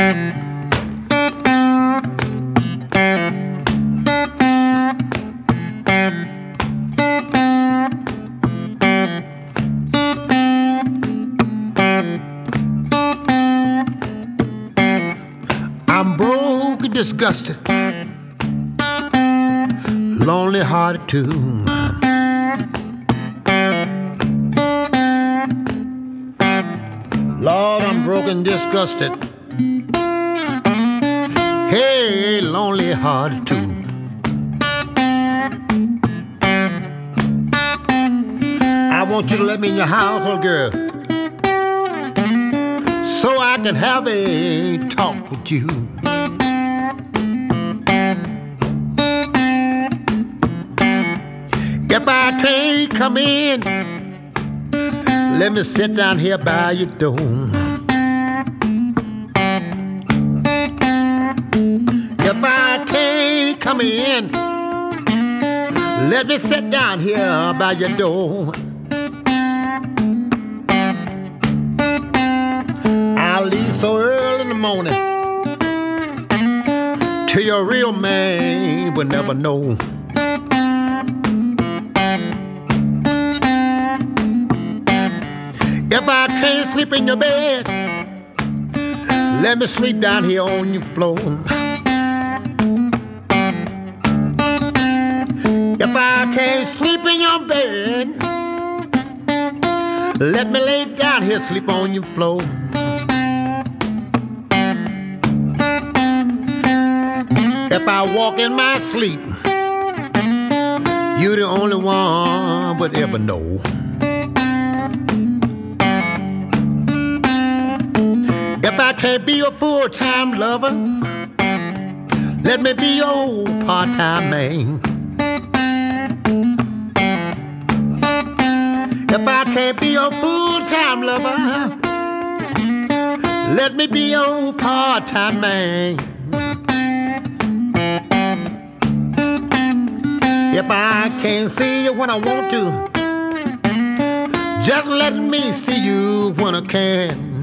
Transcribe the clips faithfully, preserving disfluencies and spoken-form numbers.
I'm broke and disgusted, lonely hearted too. Lord, I'm broke and disgusted, hey, lonely hearted too. I want you to let me in your house, little girl, so I can have a talk with you. If I can't come in, let me sit down here by your door. If I can't come in, let me sit down here by your door. I'll leave so early in the morning till your real man will never know. If I can't sleep in your bed, let me sleep down here on your floor. If I can't sleep in your bed, let me lay down here, sleep on your floor. If I walk in my sleep, you're the only one would ever know. If I can't be your full-time lover, let me be your part-time man. If I can't be your full-time lover, let me be your part-time man. If I can't see you when I want to, just let me see you when I can.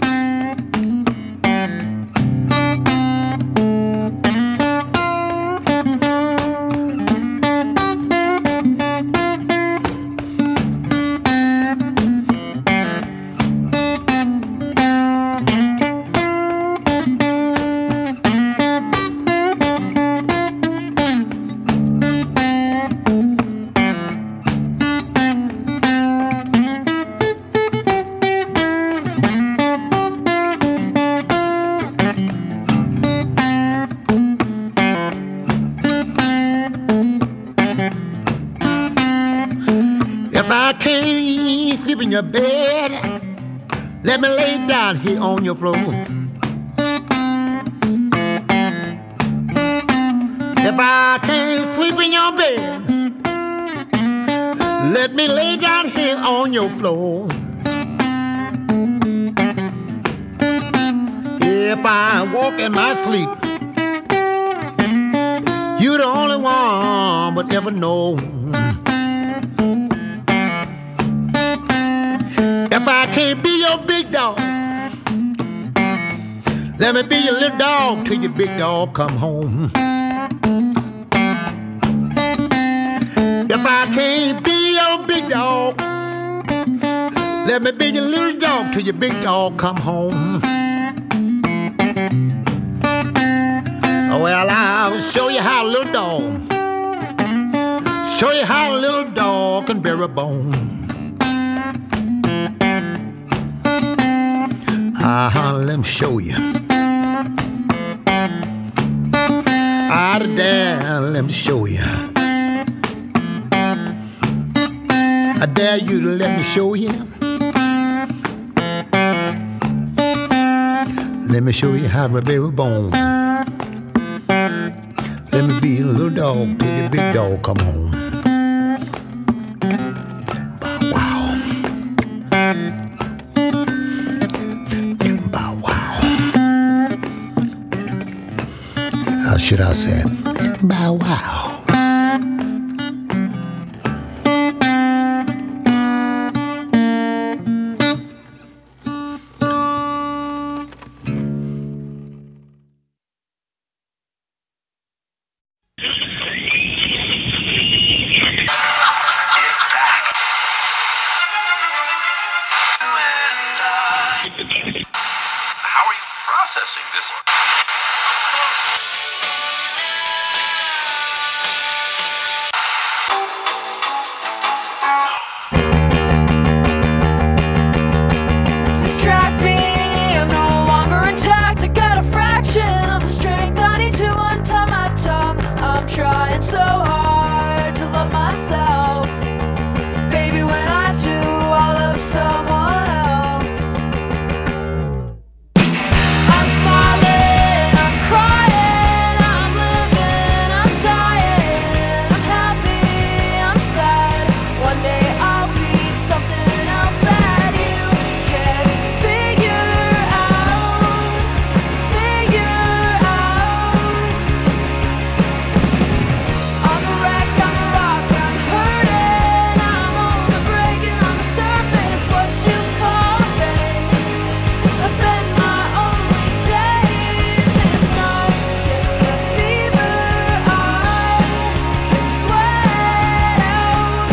If I can't sleep in your bed, let me lay down here on your floor. If I can't sleep in your bed, let me lay down here on your floor. If I walk in my sleep, you're the only one would ever know. If I can't be your big dog, let me be your little dog till your big dog come home. If I can't be your big dog, let me be your little dog till your big dog come home. Well, I'll show you how a little dog, show you how a little dog can bear a bone. Uh-huh, let me show you. Out of there, let me show you. I dare you to let me show you. Let me show you how to bear a bone. Let me be a little dog till the big dog come home. Bow wow. Bow wow. How should I say it? Bow wow. this one. Distract me, I'm no longer intact. I got a fraction of the strength I need to untie my tongue. I'm trying so hard to love myself. Baby, when I do, I love someone else. I'm smiling, I'm crying, I'm living, I'm dying. I'm happy, I'm sad. One day I'll be something else that you can't figure out, figure out. I'm a wreck, I'm a rock, I'm hurting, I'm only breaking on the surface. What you call a phase have been my only days. It's not just a fever I can sweat out.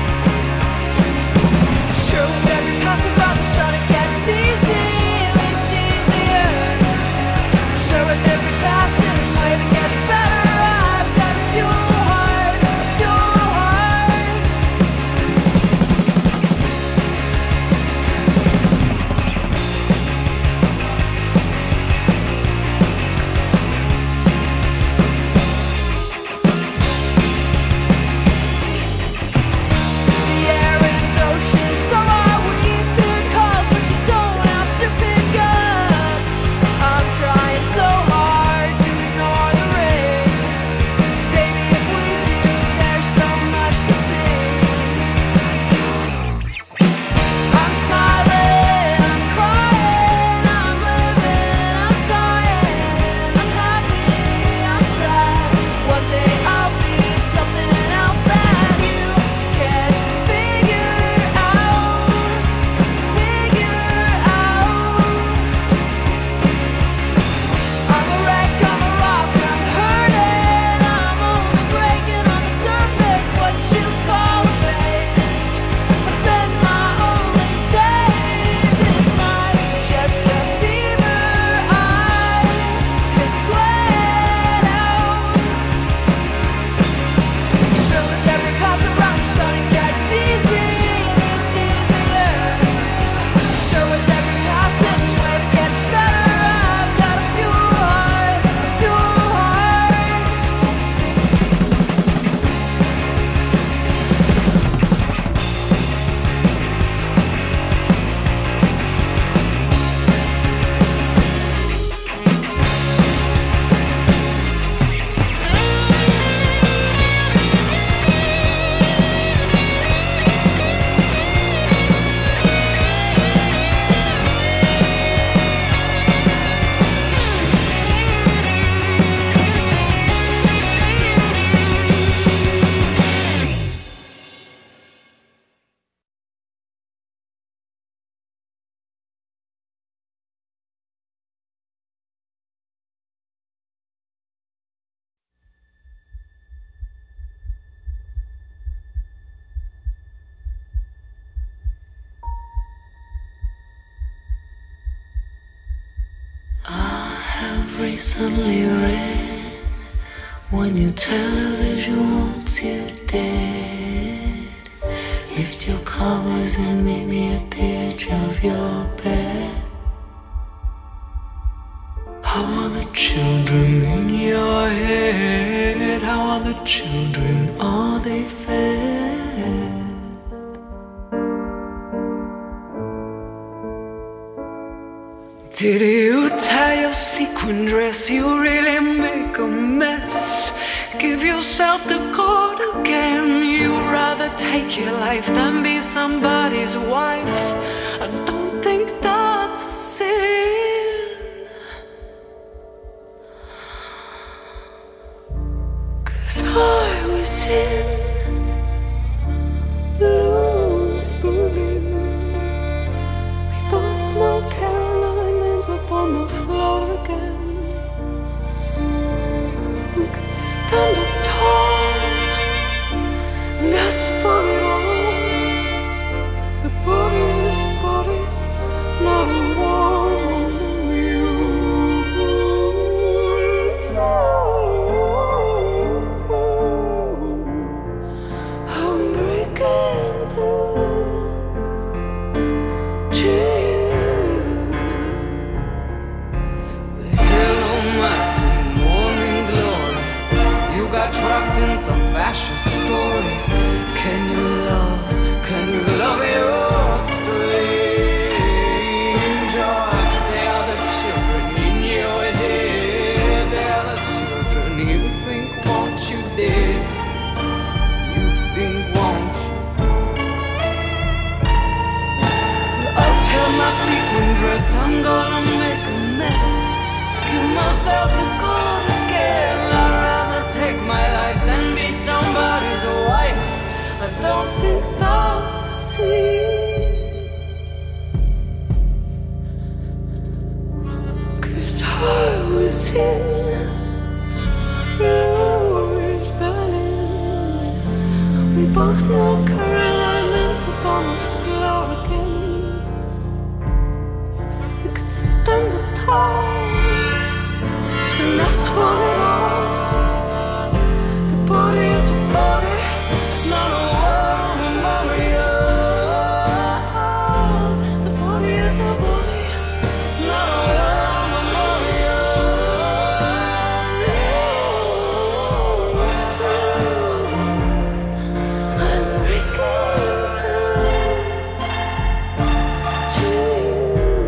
Sure, with every passing by the sun it gets easy, at least easier. Sure, with every passing wave it gets better. I've got a pure heart, pure heart. The air is ocean, so are we. Fear calls, but you don't have to pick up. I'm trying so hard to ignore the rain. Baby, if we do, there's so much to see. I'm smiling, I'm crying, I'm living, I'm dying. I'm happy, I'm sad. One day I'll be something else that you can't figure out, figure out. I'm a wreck, I'm a rock, I'm hurting, I'm only breaking on the surface. What you call a phase have been my only days. It's not just a fever I can sweat out. Sure, with every pass around the sun it gets easy, at least easier. Sure, with every passing wave it gets better. I've got a pure heart, pure heart. I've recently read when your television wants you dead, lift your covers and meet me at the edge of your bed. How are the children in your head? How are the children? Are they fed? Did you tie your sequin dress? You really make a mess. Give yourself the cord again. You'd rather take your life than be somebody's wife. I don't think that's a sin, 'cause I was in loose booting. We both know Caroline ends up on the floor again. We could stand up tall and ask for it all. The body is a body, not a woman. You crash a story? Can you love, can you love your stranger? They are the children in your head. They are the children you think want you dead. You think want you. I'll tell my sequin dress I'm gonna make a mess. Give myself to God again. I'd rather take my life than be somebody's wife. I don't think that's a sin. 'Cause I was in Louis Berlin. We both know Caroline ends up on the floor again. We could stand the tall. And that's for it all. The body is a body, not a woman, body. The body is a body, not a woman, body. I'm breaking through to you.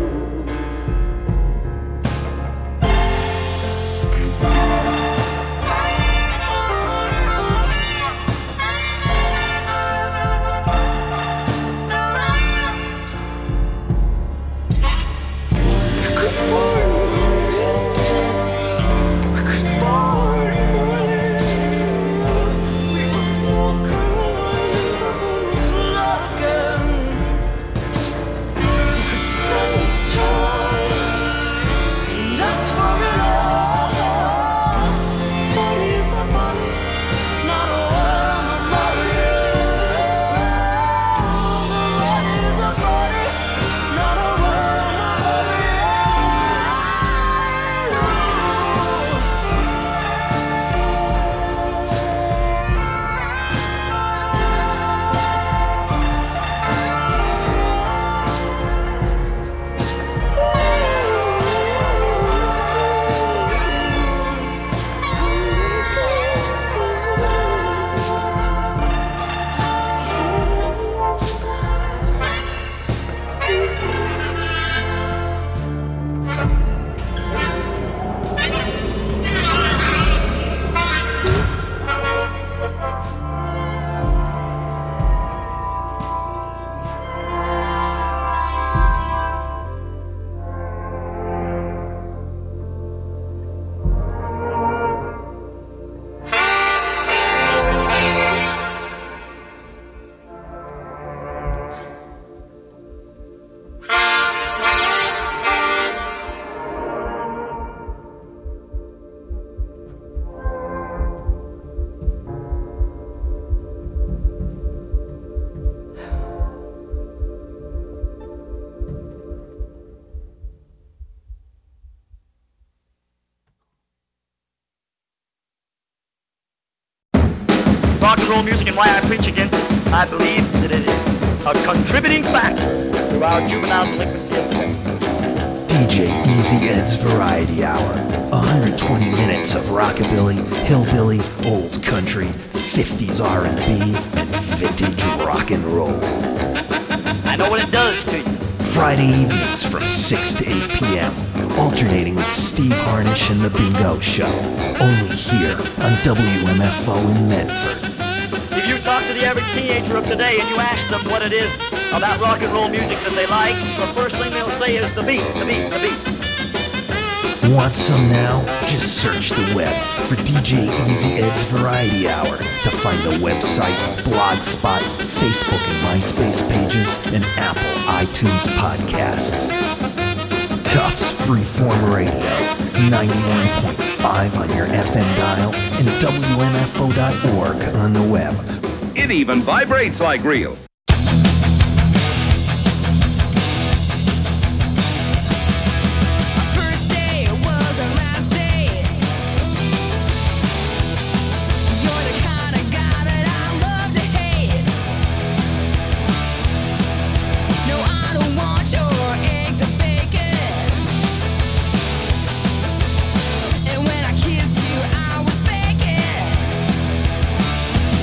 Rock and roll music and why I preach against it, I believe that it is a contributing factor to our juvenile delinquency of the D J Easy Ed's Variety Hour. one hundred twenty minutes of rockabilly, hillbilly, old country, fifties R and B, and vintage rock and roll. I know what it does to you. Friday evenings from six to eight p.m. Alternating with Steve Harnish and The Bingo Show. Only here on W M F O in Medford. If you talk to the average teenager of today and you ask them what it is about rock and roll music that they like, the first thing they'll say is the beat, the beat, the beat. Want some now? Just search the web for D J Easy Ed's Variety Hour to find the website, Blogspot, Facebook and MySpace pages, and Apple iTunes podcasts. Tufts Freeform Radio, ninety-one point five on your F M dial, and W M F O dot org on the web. It even vibrates like real. First day was our last day. You're the kind of guy that I love to hate. No, I don't want your eggs or bacon. And when I kissed you, I was faking.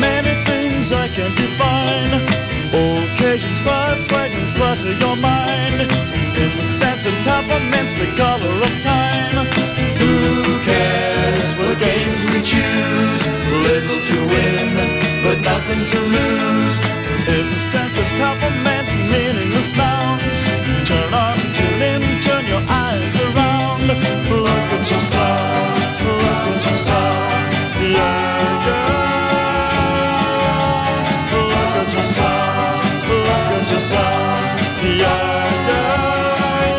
many things I can't define. Occasions, persuasions, clutter your mind. In the sense of peppermints, the color of time. Who cares what games we choose? Little to win, but nothing to lose. In the sense of peppermints, meaningless nouns. Turn on, tune in, turn your eyes around. Look at yourself, look at yourself. Yeah, yeah. Look at yourself, look at yourself. Yeah, yeah,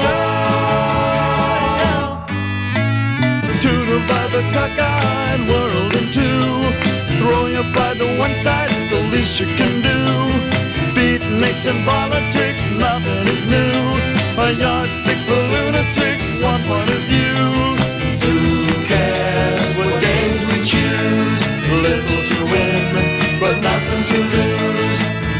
yeah. To divide the cockeyed world in two. Throwing your pride to one side is the least you can do. Beatniks and politics, nothing is new. A yardstick for lunatics, one point of view. Who cares what games we choose? Little to win, but nothing to lose.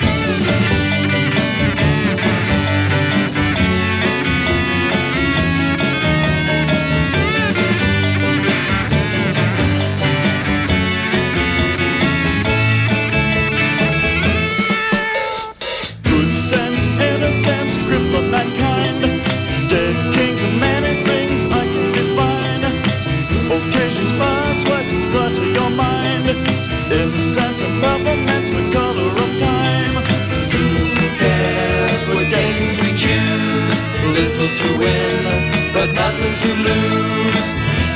Good sense, innocence, grip of mankind. Dead kings and many things I can define. Occasions, persuasions, clutter your mind. In the sense of peppermints, the color of time. Who cares what games we choose? Little to win, but nothing to lose.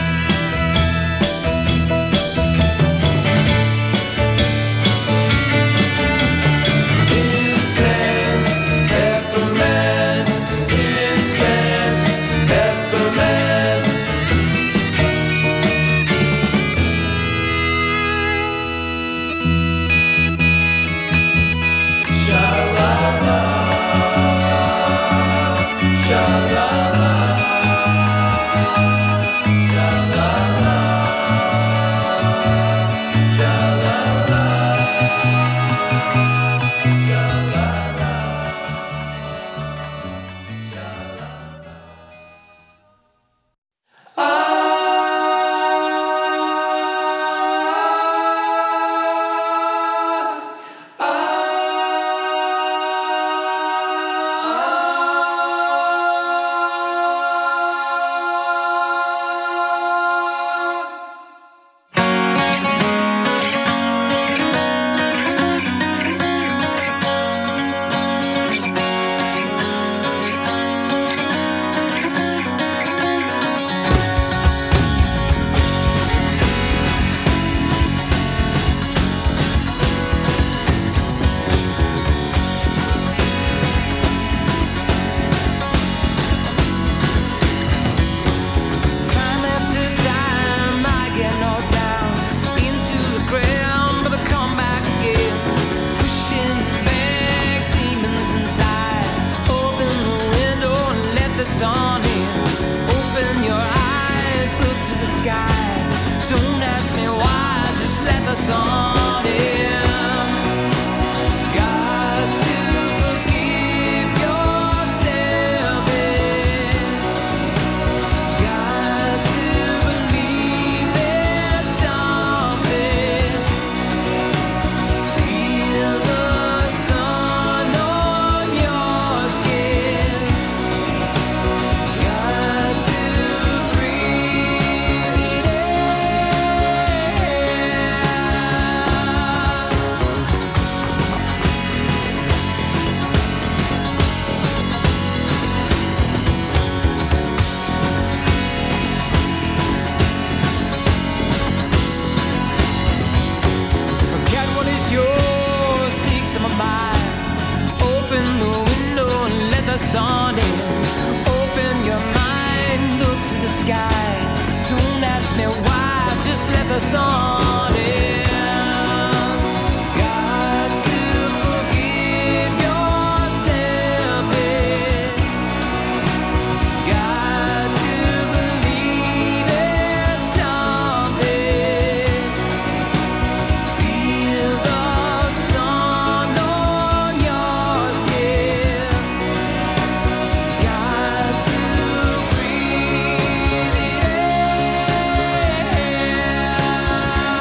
Incense, peppermints, incense, peppermints. Sha-la-la, sha-la-la, sha-la-la, sha-la-la, time after time I get knocked down into the ground, but I come back again, pushing back demons inside. Open the window and let the sun in. Open your eyes, look to the sky. Don't ask me why, just let the sun in. Got to forgive yourself. Got to believe there's something. Feel the sun on your skin. Got to breathe it Forget what is yours, take some of mine. Open the window and let the sun in. Open your mind, look to the sky. Don't ask me why, just let the sun in. Got to forgive yourself. Got to believe there's something. Feel the sun on your skin. Got to breathe it in.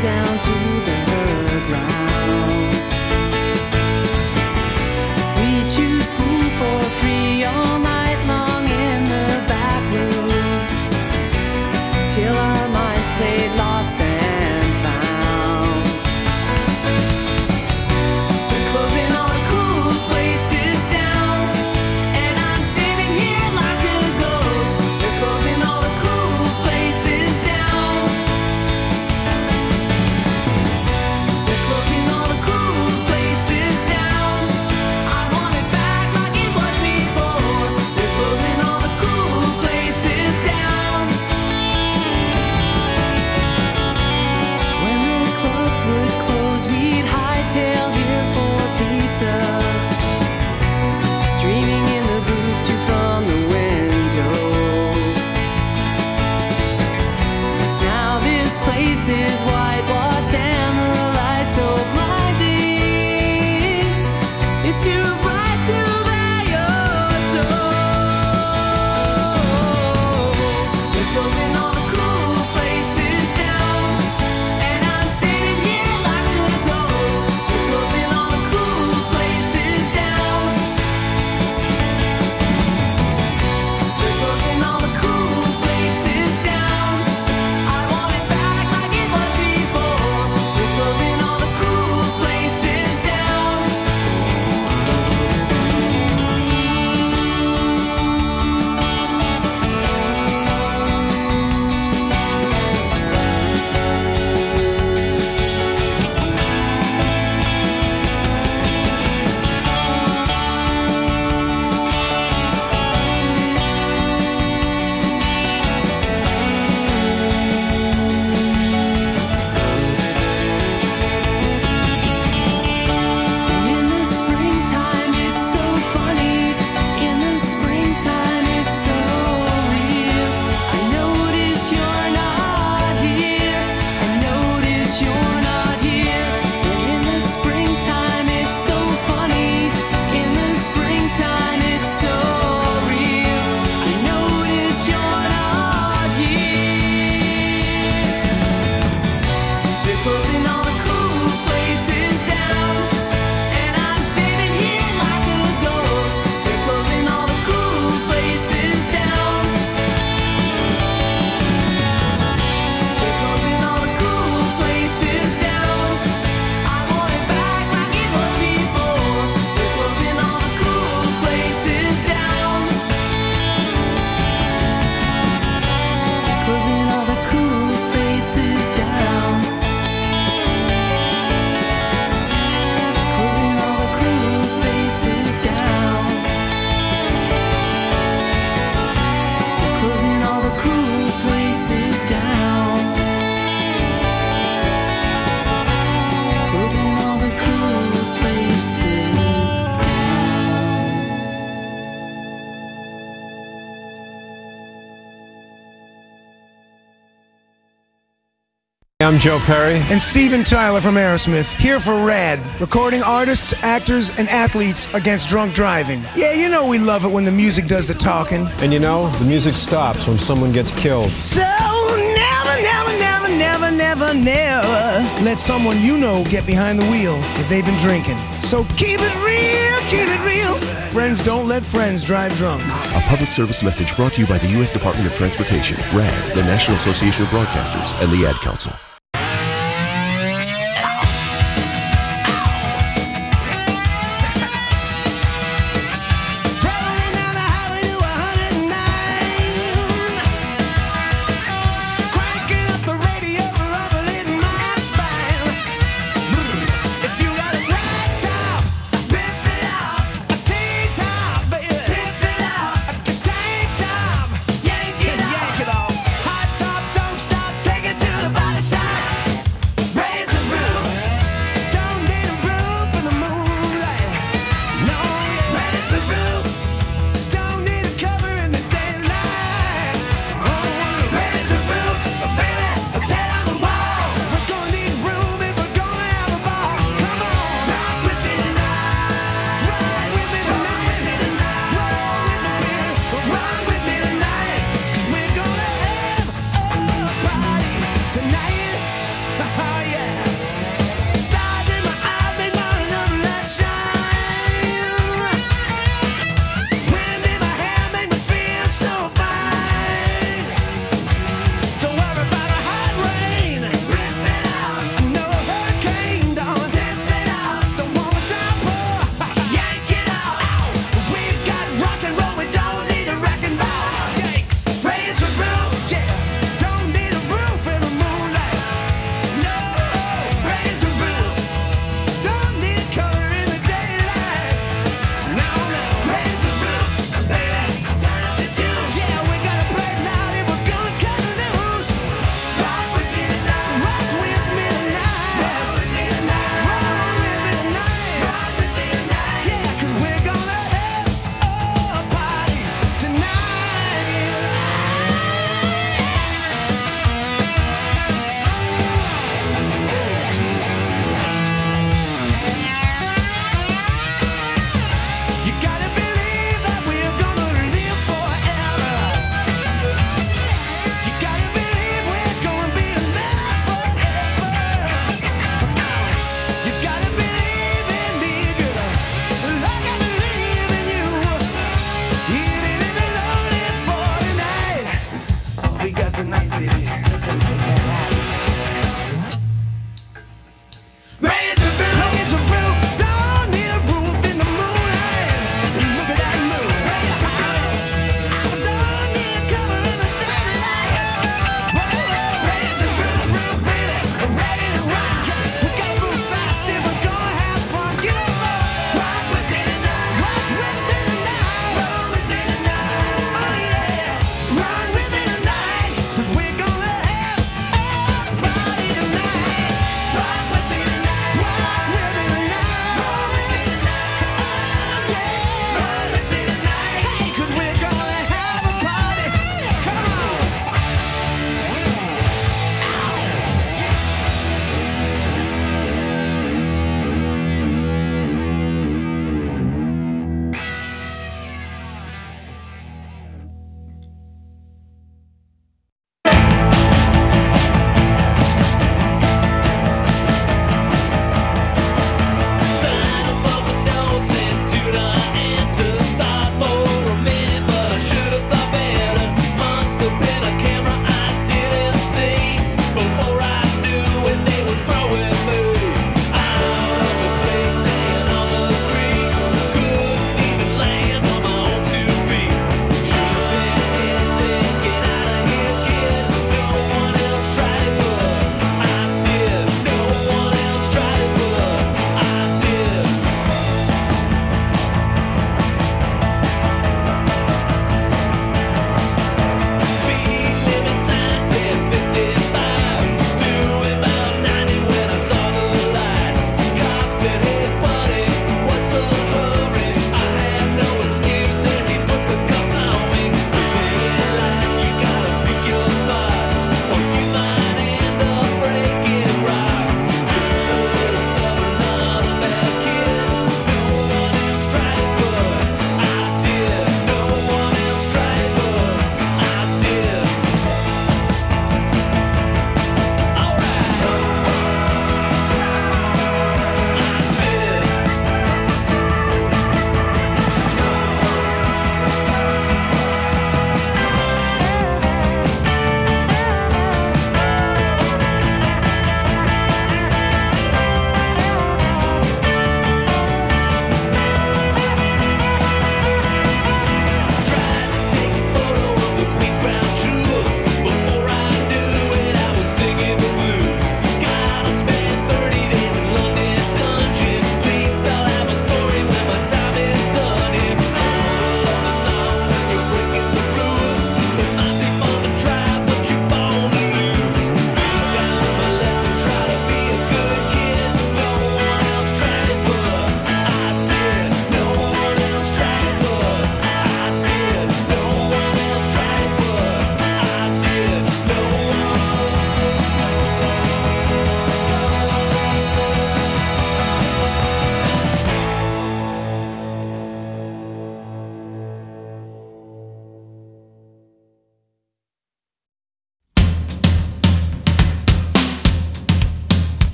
down to the ground. We chewed pool for free all night long in the back room, till our minds played lost and found. We're closing all the cool places down, and I'm standing here like a ghost. We're closing all the cool places down. We're closing all the cool places down. I want it back like it was before. We're closing all the cool places down. When the clubs would close, we'd hightail here for pizza, dreaming in the booth too from the window. Now this place is whitewashed and the lights so blinding. It's too bright to bear your soul. We're closing all the cool places down, and I'm standing here like a ghost. We're closing all the cool places down. We're closing all the cool places down. I want it back like it was before. We're closing all the cool places down. And in the springtime, it's so funny. In the springtime, it's so real. I notice you're not here. I notice you're not here. And in the springtime, it's so funny. In the springtime, it's so real. I notice you're not here. We're closing all the cool places down, and I'm standing here like a ghost. We're closing all the cool places down. We're closing all the cool places down. I want it back like it was before. We're closing all the cool places down. Closing all the cool places down. Closing all the cool places down. We're closing all the cool places down. Closing all the cool places I'm Joe Perry. And Steven Tyler from Aerosmith, here for RAD, recording artists, actors, and athletes against drunk driving. Yeah, you know we love it when the music does the talking. And you know, the music stops when someone gets killed. So never, never, never, never, never, never let someone you know get behind the wheel if they've been drinking. So keep it real, keep it real. Friends don't let friends drive drunk. A public service message brought to you by the U S Department of Transportation, RAD, the National Association of Broadcasters, and the Ad Council. Hot top, don't stop, take it to the body shop.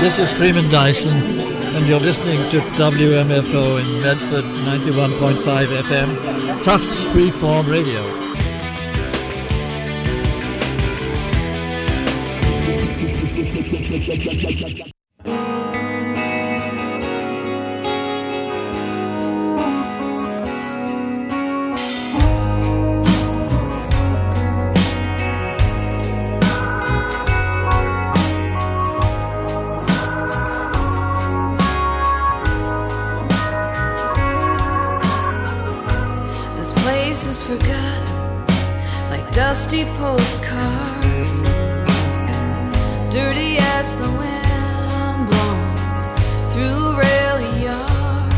this is Freeman Dyson, and you're listening to W M F O in Medford, ninety-one point five F M, Tufts Freeform Radio. This place is forgotten, like dusty postcards, dirty as the wind blown through a rail yard.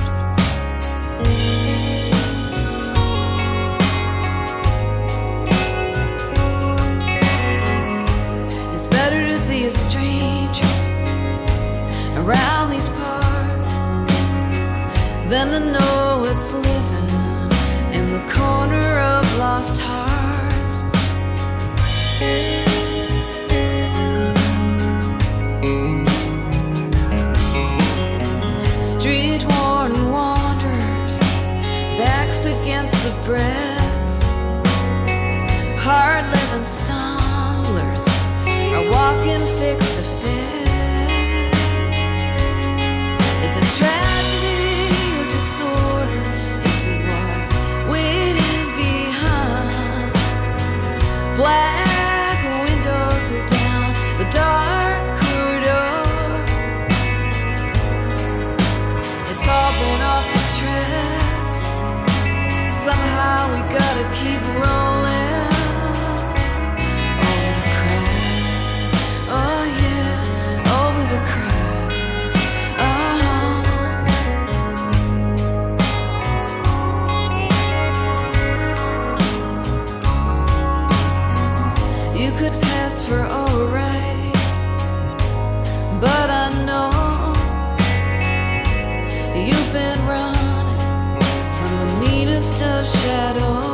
It's better to be a stranger around these parts than to know it's living in the corner of lost hearts. Street worn wanderers, backs against the bricks, hard living stumblers are walking fix to fix. It's a tragedy or disorder, is it what's waiting behind? Black windows are down the dark corridors. It's all been off the tracks. Somehow we gotta keep rolling over the cracks. Oh yeah, over the cracks. Uh-huh. You could pass for alright, but I know you've been running from the meanest of shadows.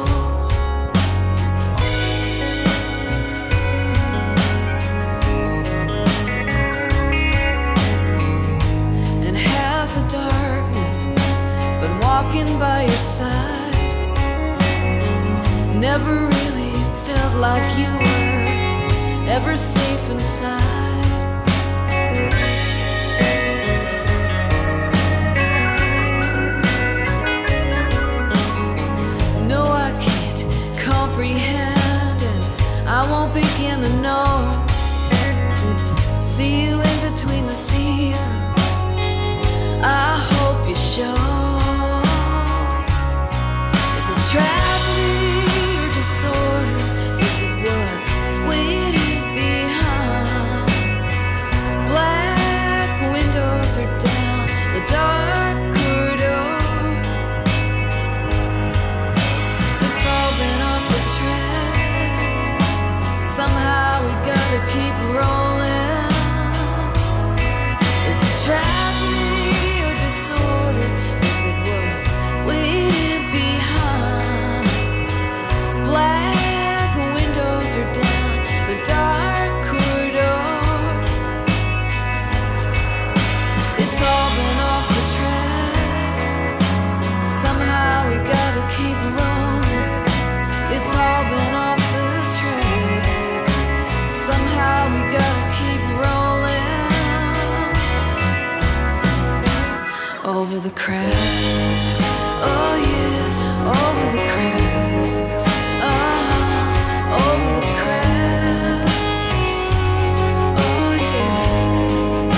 And has the darkness been walking by your side? Never really felt like you were ever safe inside. No, I can't comprehend, and I won't begin to know. See you in between the seasons, I hope you show. It's a tragedy or disorder, is it what's waiting behind? Black windows are down the dark corridors. It's all been off the tracks. Somehow we gotta keep rolling. Is it tragedy or disorder, is it what's waiting behind? Black windows are down the dark corridors. It's all been off the tracks. Somehow we gotta keep rolling. It's all been off the tracks. Somehow we gotta keep rolling over the cracks. Oh yeah, over the cracks. Uh-huh, over the cracks. Oh yeah.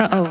Uh oh.